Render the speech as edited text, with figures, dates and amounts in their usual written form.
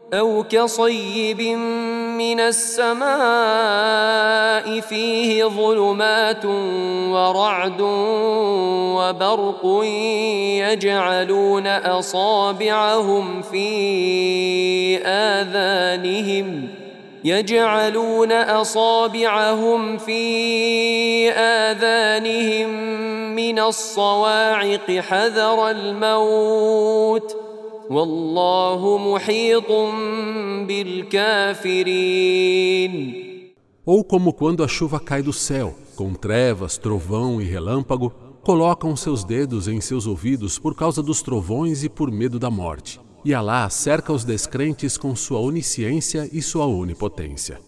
أو كصيب من السماء فيه ظلمات ورعد وبرق يجعلون أصابعهم في آذانهم من الصواعق حذر الموت والله محيط بالكافرين. Ou como quando a chuva cai do céu, com trevas, trovão e relâmpago, colocam seus dedos em seus ouvidos por causa dos trovões e por medo da morte. E Alá cerca os descrentes com sua onisciência e sua onipotência.